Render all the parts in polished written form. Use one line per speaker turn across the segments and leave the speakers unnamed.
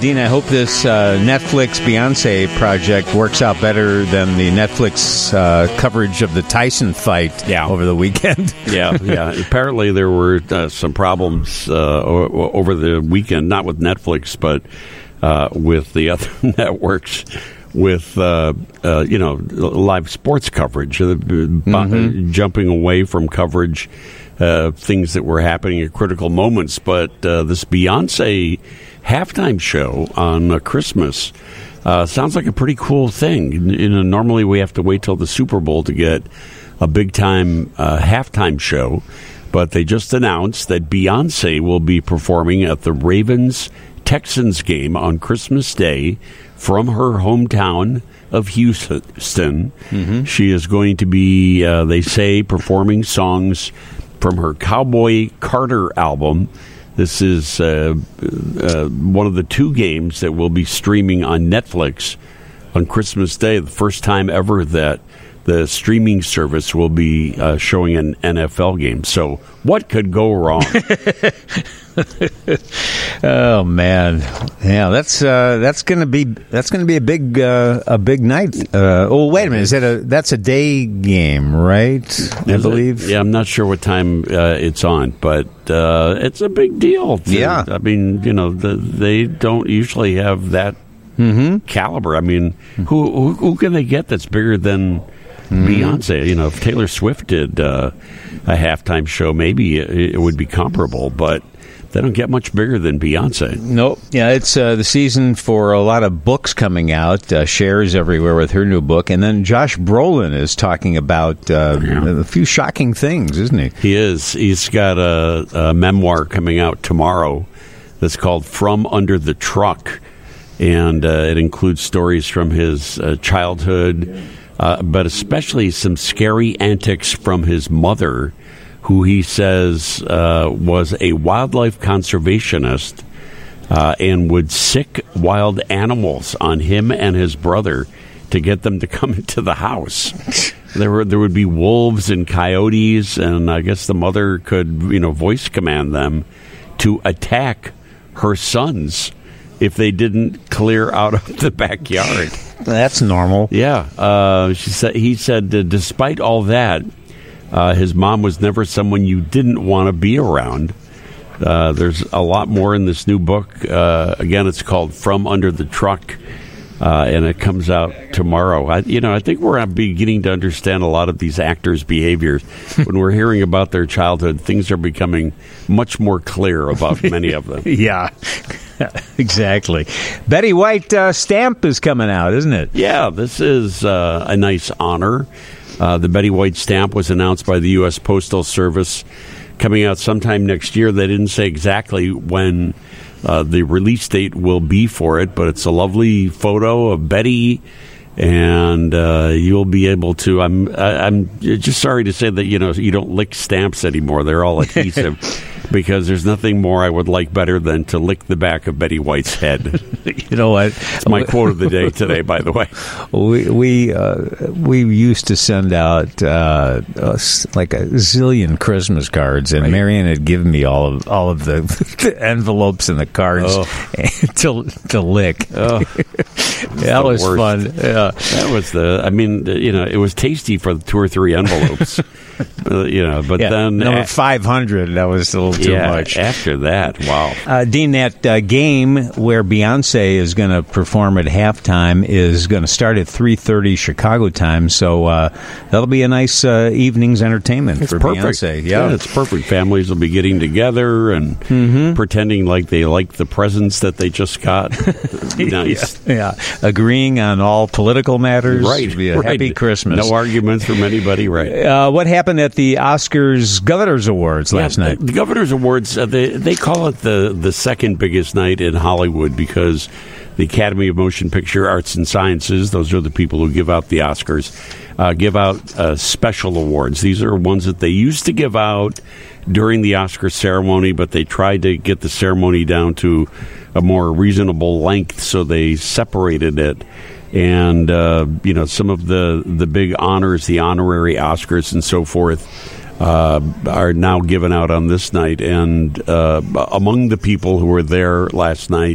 Dean, I hope this Netflix Beyonce project works out better than the Netflix coverage of the Tyson fight over the weekend.
Yeah. Apparently there were some problems over the weekend, not with Netflix, but with the other networks, with live sports coverage, jumping away from coverage, things that were happening at critical moments. But this Beyonce halftime show on Christmas sounds like a pretty cool thing. Normally we have to wait till the Super Bowl to get a big-time halftime show, but they just announced that Beyonce will be performing at the Ravens-Texans game on Christmas Day from her hometown of Houston. Mm-hmm. She is going to be, they say, performing songs from her Cowboy Carter album. This is one of the two games that will be streaming on Netflix on Christmas Day, the first time ever that the streaming service will be showing an NFL game. So what could go wrong?
Oh man, yeah, that's going to be a big night. Wait a minute, that's a day game, right? I believe.
Yeah, I'm not sure what time it's on, but it's a big deal. I mean, they don't usually have that caliber. I mean, who can they get that's bigger than Beyonce? If Taylor Swift did a halftime show, maybe it would be comparable, but they don't get much bigger than Beyonce.
Nope. Yeah, it's the season for a lot of books coming out. Cher's everywhere with her new book. And then Josh Brolin is talking about a few shocking things, isn't he?
He is. He's got a memoir coming out tomorrow that's called From Under the Truck. And it includes stories from his childhood, but especially some scary antics from his mother, who he says was a wildlife conservationist and would sick wild animals on him and his brother to get them to come into the house. There would be wolves and coyotes, and I guess the mother could voice command them to attack her sons if they didn't clear out of the backyard.
That's normal.
Yeah. He said despite all that, his mom was never someone you didn't want to be around. There's a lot more in this new book. Again, it's called From Under the Truck, and it comes out tomorrow. I think we're beginning to understand a lot of these actors' behaviors. When we're hearing about their childhood, things are becoming much more clear about many of them.
Yeah, exactly. Betty White stamp is coming out, isn't it?
Yeah, this is a nice honor. The Betty White stamp was announced by the U.S. Postal Service, coming out sometime next year. They didn't say exactly when the release date will be for it, but it's a lovely photo of Betty, and you'll be able to. I'm just sorry to say that you don't lick stamps anymore; they're all adhesive. Because there's nothing more I would like better than to lick the back of Betty White's head.
You know what?
It's my quote of the day today, by the way.
We used to send out like a zillion Christmas cards, and Marianne had given me all of the envelopes and the cards to lick.
Oh,
that was
worst.
Fun. Yeah.
That was it was tasty for the 2 or 3 envelopes. But then
number 500, that was a little too much.
After that, wow.
Dean, that game where Beyonce is going to perform at halftime is going to start at 3:30 Chicago time, so that'll be a nice evening's entertainment for
perfect.
Beyonce.
Yeah, it's perfect. Families will be getting together and pretending like they like the presents that they just got. Nice.
Yeah, agreeing on all political matters.
Right.
It'll be a happy Christmas.
No arguments from anybody, right.
What happened at the Oscars Governors Awards last night?
The Governors Awards, they call it the second biggest night in Hollywood because the Academy of Motion Picture Arts and Sciences, those are the people who give out the Oscars, give out special awards. These are ones that they used to give out during the Oscar ceremony, but they tried to get the ceremony down to a more reasonable length, so they separated it. And, some of the big honors, the honorary Oscars and so forth, are now given out on this night. And among the people who were there last night,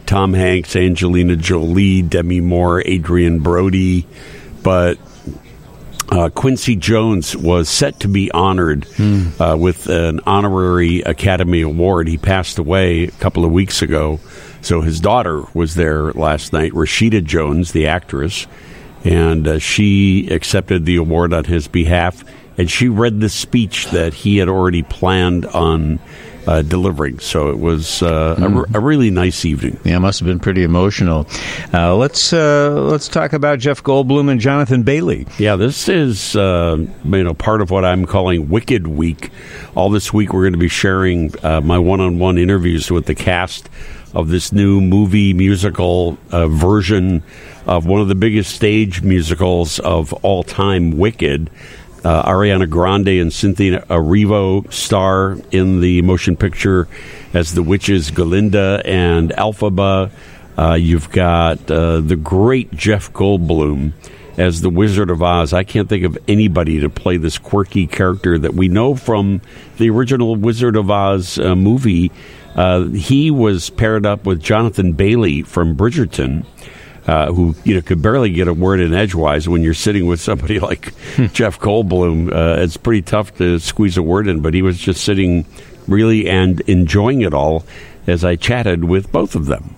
Tom Hanks, Angelina Jolie, Demi Moore, Adrian Brody, but Quincy Jones was set to be honored with an honorary Academy Award. He passed away a couple of weeks ago, so his daughter was there last night, Rashida Jones, the actress, and she accepted the award on his behalf, and she read the speech that he had already planned on delivering. So it was a really nice evening.
Yeah, it must have been pretty emotional. Let's talk about Jeff Goldblum and Jonathan Bailey.
Yeah, this is part of what I'm calling Wicked Week. All this week we're going to be sharing my one-on-one interviews with the cast of this new movie musical version of one of the biggest stage musicals of all time, Wicked. Ariana Grande and Cynthia Erivo star in the motion picture as the witches Glinda and Elphaba. You've got the great Jeff Goldblum as the Wizard of Oz. I can't think of anybody to play this quirky character that we know from the original Wizard of Oz movie. He was paired up with Jonathan Bailey from Bridgerton, who could barely get a word in edgewise. When you're sitting with somebody like Jeff Goldblum, it's pretty tough to squeeze a word in, but he was just sitting really and enjoying it all as I chatted with both of them.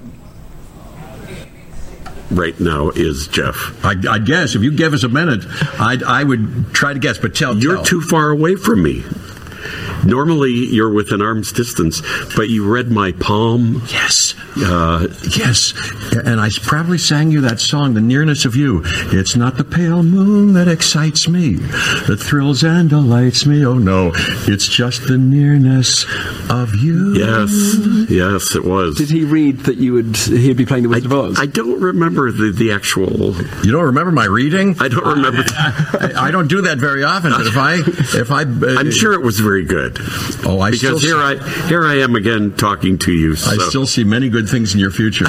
Right now is Jeff.
I guess if you gave us a minute, I would try to guess, but tell.
You're too far away from me. Normally, you're within arm's distance, but you read my palm.
Yes. Yes. And I probably sang you that song, The Nearness of You. It's not the pale moon that excites me, that thrills and delights me. Oh, no. It's just the nearness of you.
Yes, it was.
Did he read that he'd be playing the Wizard of Oz?
I don't remember the actual...
You don't remember my reading?
I don't remember.
I don't do that very often, but if I
I'm sure it was very good.
Oh,
because here I am again talking to you. So.
I still see many good things in your future.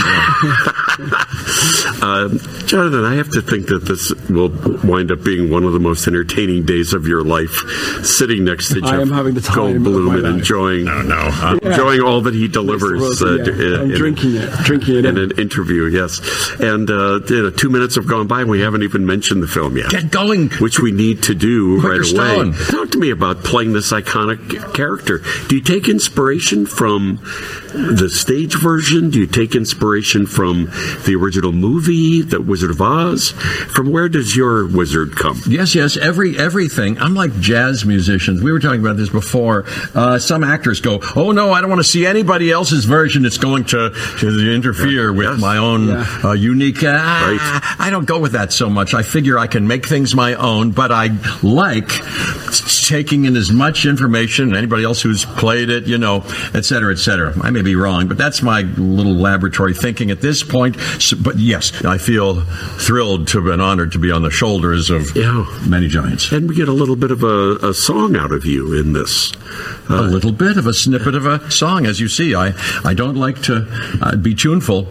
Jonathan, I have to think that this will wind up being one of the most entertaining days of your life, sitting next to Jeff Goldblum and enjoying all that he delivers.
I'm drinking it
in an interview. Yes, and 2 minutes have gone by and we haven't even mentioned the film yet.
Get going,
which we need to do right away.
Stone.
Talk to me about playing this iconic character. Do you take inspiration from the stage version? Do you take inspiration from the original movie, The Wizard of Oz? From where does your wizard come?
Yes, everything. I'm like jazz musicians. We were talking about this before. Some actors go, oh no, I don't want to see anybody else's version. It's going to interfere with my own unique...
Right.
I don't go with that so much. I figure I can make things my own, but I like taking in as much information, anybody else who's played it, et cetera, et cetera. I may be wrong, but that's my little laboratory thinking at this point. So, but yes, I feel thrilled to have been honored to be on the shoulders of many giants.
And we get a little bit of a song out of you in this.
A little bit of a snippet of a song, as you see. I don't like to be tuneful.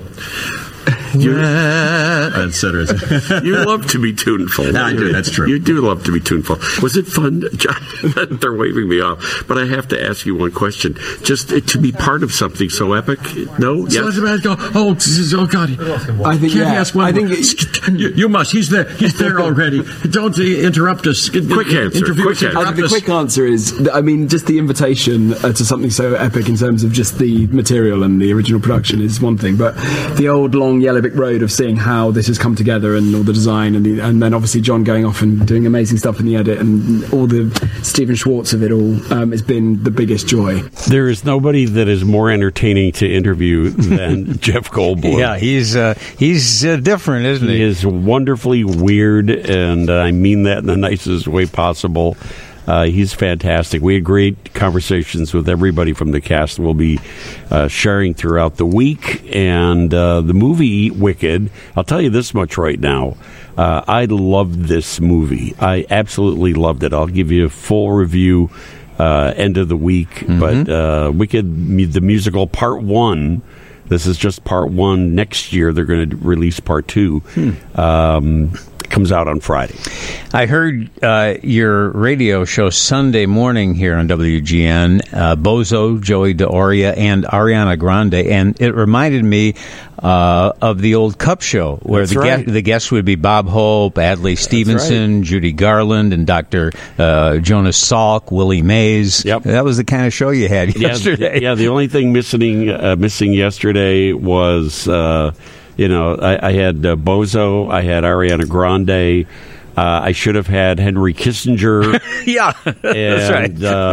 Et cetera, et cetera.
You love to be tuneful.
I do, that's true.
You do love to be tuneful. Was it fun, John? They're waving me off. But I have to ask you one question. Just to be part of something so epic? No?
So
yes?
let's go, oh, God.
I think,
you must. He's there. He's there already. Don't interrupt us.
Quick answer.
The quick answer is, just the invitation to something so epic in terms of just the material and the original production is one thing. But the old, long Yellow Brick Road of seeing how this has come together and all the design and then obviously John going off and doing amazing stuff in the edit and all the Stephen Schwartz of it all has been the biggest joy.
There is nobody that is more entertaining to interview than Jeff Goldblum.
Yeah, he's different, isn't he?
He is wonderfully weird, and I mean that in the nicest way possible. He's fantastic. We had great conversations with everybody from the cast we'll be sharing throughout the week. And the movie Wicked, I'll tell you this much right now. I loved this movie. I absolutely loved it. I'll give you a full review end of the week. Mm-hmm. But Wicked, the musical, Part 1, this is just Part 1. Next year, they're going to release Part 2. comes out on Friday.
I heard your radio show Sunday morning here on WGN, Bozo, Joey DeOria, and Ariana Grande, and it reminded me of the old Cup show where the guests would be Bob Hope, Adlai Stevenson, Judy Garland, and Dr. Jonas Salk, Willie Mays.
Yep.
That was the kind of show you had yesterday.
Yeah, the only thing missing yesterday was, I had Bozo, I had Ariana Grande. I should have had Henry Kissinger.
Yeah, that's right.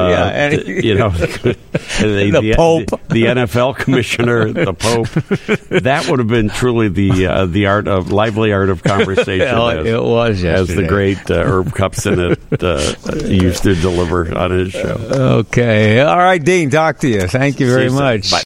The Pope, the NFL commissioner, the Pope. That would have been truly the lively art of conversation.
It was yesterday.
As the great Herb Cupson used to deliver on his show.
Okay, all right, Dean. Talk to you. Thank you very much.
Bye.